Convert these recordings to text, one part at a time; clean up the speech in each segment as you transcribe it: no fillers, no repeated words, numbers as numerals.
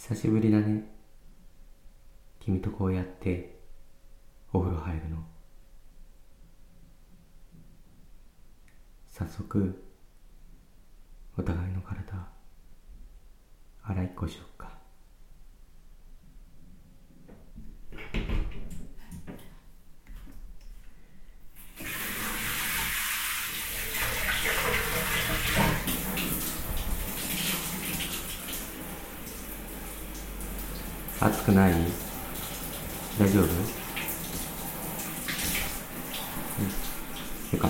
久しぶりだね。君とこうやってお風呂入るの。早速お互いの体洗いっこしよっか。暑くない？大丈夫？よかった。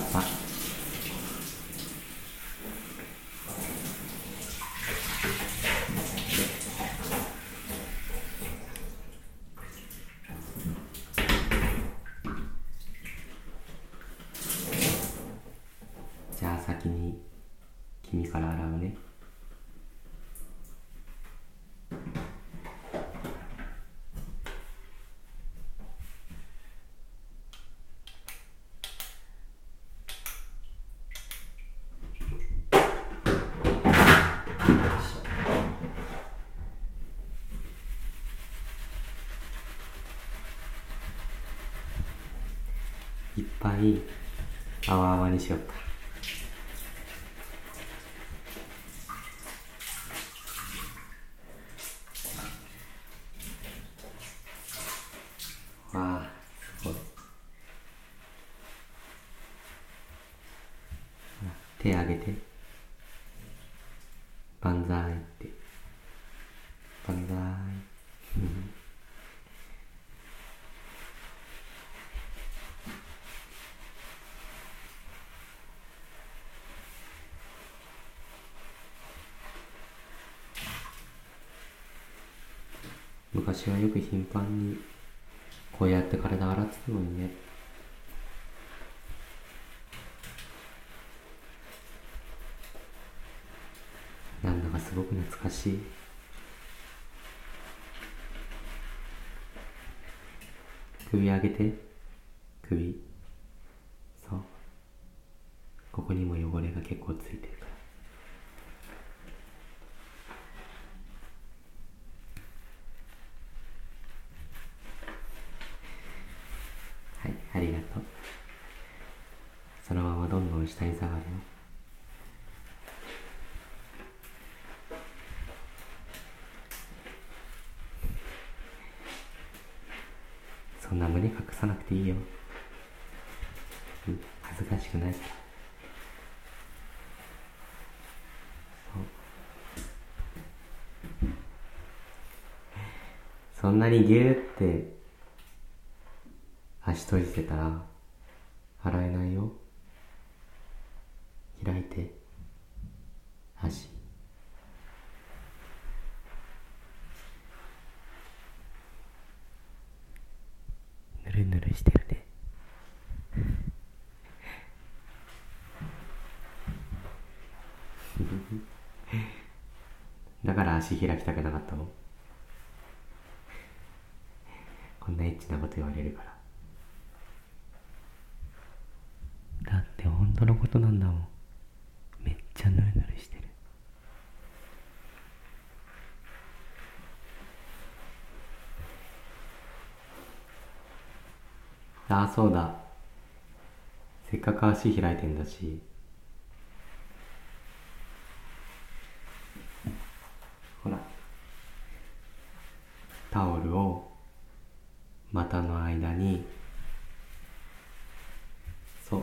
じゃあ先に君から洗うね。いっぱい泡々にしよっか。わあ、すごい。手あげて。万歳って。万歳。昔はよく頻繁にこうやって体洗ってたのにね。なんだかすごく懐かしい。首上げて。首。そう。ここにも汚れが結構ついてるから。はい、ありがとう。そのままどんどん下に下がるよ。そんな胸隠さなくていいよ。恥ずかしくないから。そんなにギューって足閉じてたら洗えないよ。開いて。足。ぬるぬるしてるね。だから足開きたくなかったの？こんなエッチなこと言われるから。だって本当のことなんだもん。めっちゃヌルヌルしてる。ああ、そうだ。せっかく足開いてんだし、ほら、タオルを股の間に、そう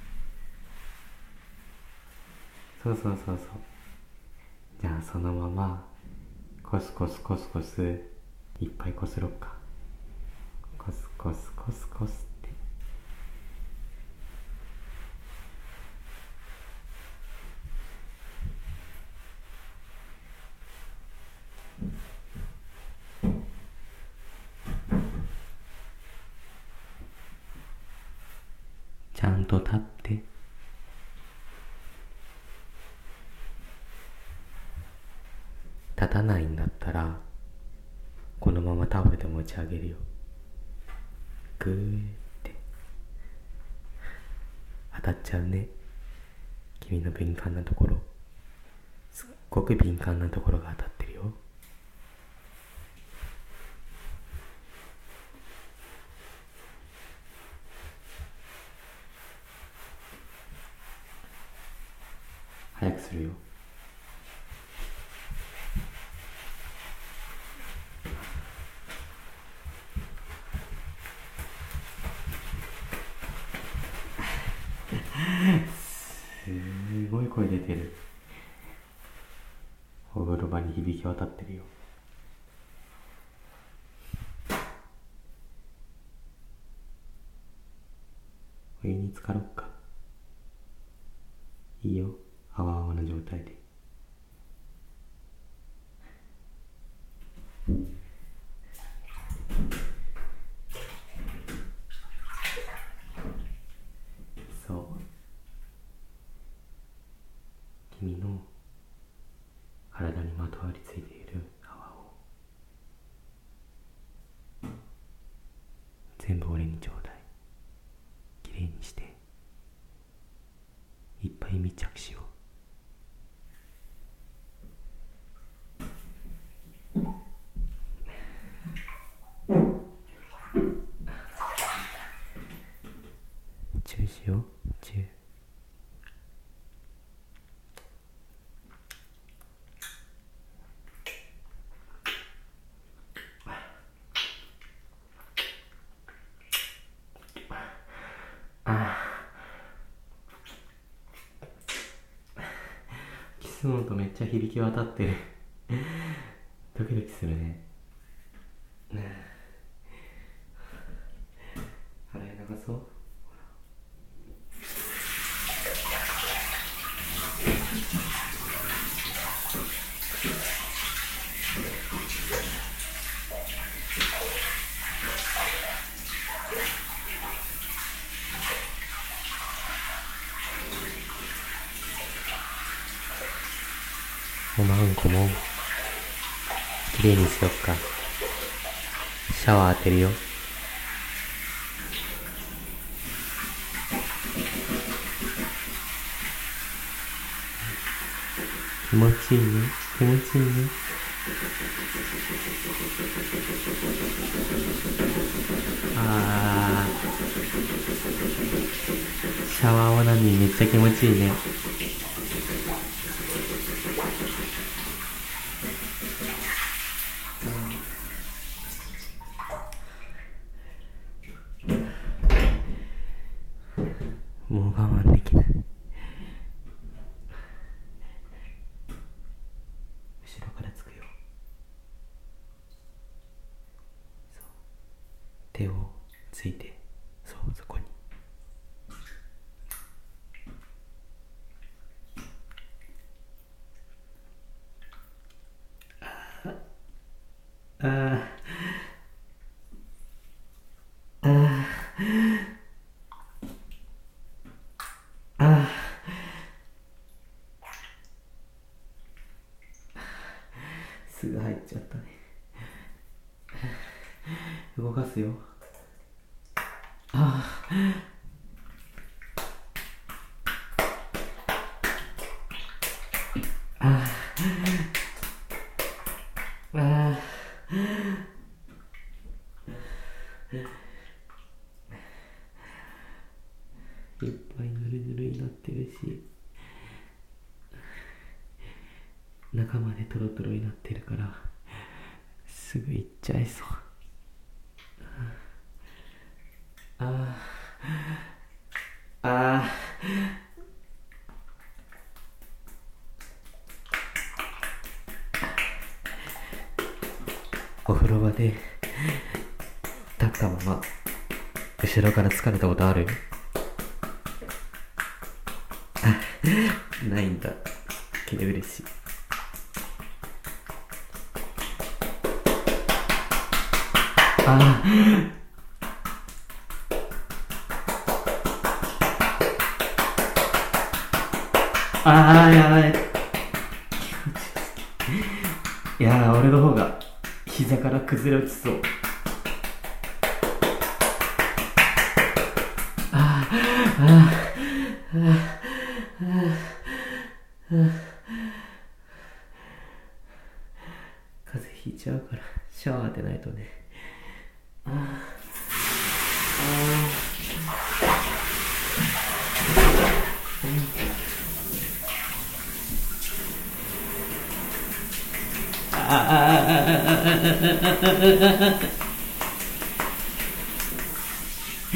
そうそうそうそう。じゃあそのままコスコスコスコスいっぱいこすろっか。コスコスコスコスって。ちゃんと立って。立たないんだったらこのままタオルで持ち上げるよ。グーって当たっちゃうね。君の敏感なところ、すっごく敏感なところが当たってるよ。 てる。お風呂場に響き渡ってるよ。お湯に浸かろっか。いいよ、あわあわな状態で。そう、君の体にまとわりついている泡を全部俺にちょうだい。きれいにしていっぱい密着しよう。チューしよう、チュー。キスの音めっちゃ響き渡ってる。ドキドキするね。洗い流そう。おまんこもきれいにしよっか。シャワー当てるよ。気持ちいいね、気持ちいいね。シャワーオナニーめっちゃ気持ちいいね。もう我慢できない。後ろからつくよ。そう、手をついて、そう、そこに。すぐ入っちゃったね。動かすよ。いっぱいぬるぬるになってるし、中までトロトロになってるからすぐ行っちゃいそう。お風呂場で立ったまま後ろから疲れたことある？ないんだけど嬉しい。やばい。いやー、俺の方が膝から崩れ落ちそう。風邪ひいちゃうからシャワー当てないとね。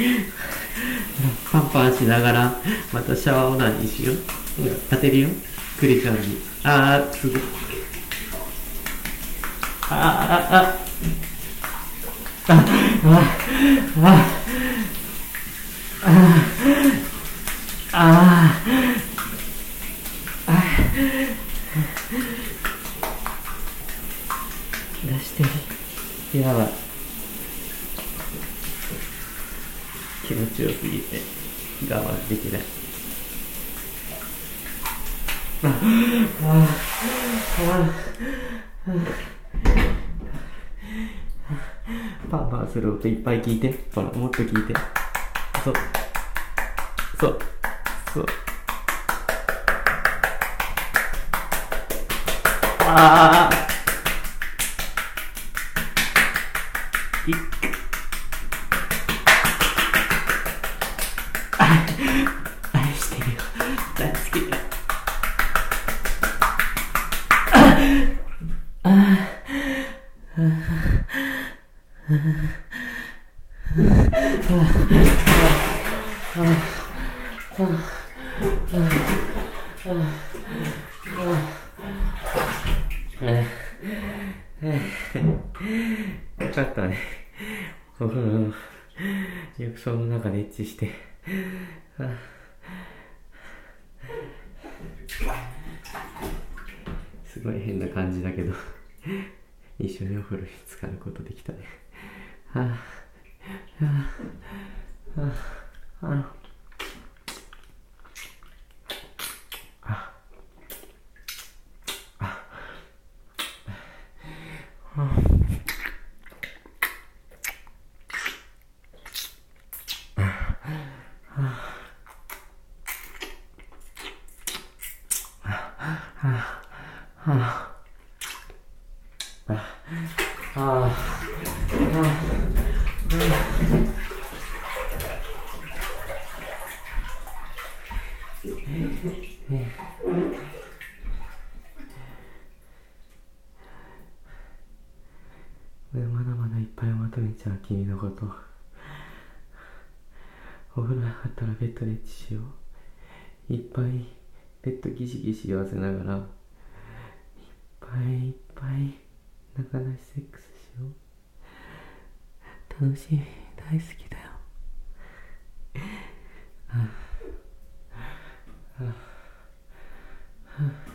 パンパンしながらまたシャワーオナニーしよう。当てるよ。 くり感じ。すごい。ああああ出してる。やばい。気持ちよすぎて我慢できない。パンパンする音いっぱい聞いて。ほら、もっと聞いて。そうそうそう。ああ愛してるよ。大好きだよ。よかったね。お風呂の浴槽の中でエッチして。すごい変な感じだけど一緒にお風呂に浸かることできたね。まだまだいっぱい求めちゃう君のこと。お風呂上がったらベッドでエッチしよう。いっぱいベッドギシギシ言わせながらいっぱいいっぱい中出しセックスしよう。楽しみ、大好きだよ。はあはあはあ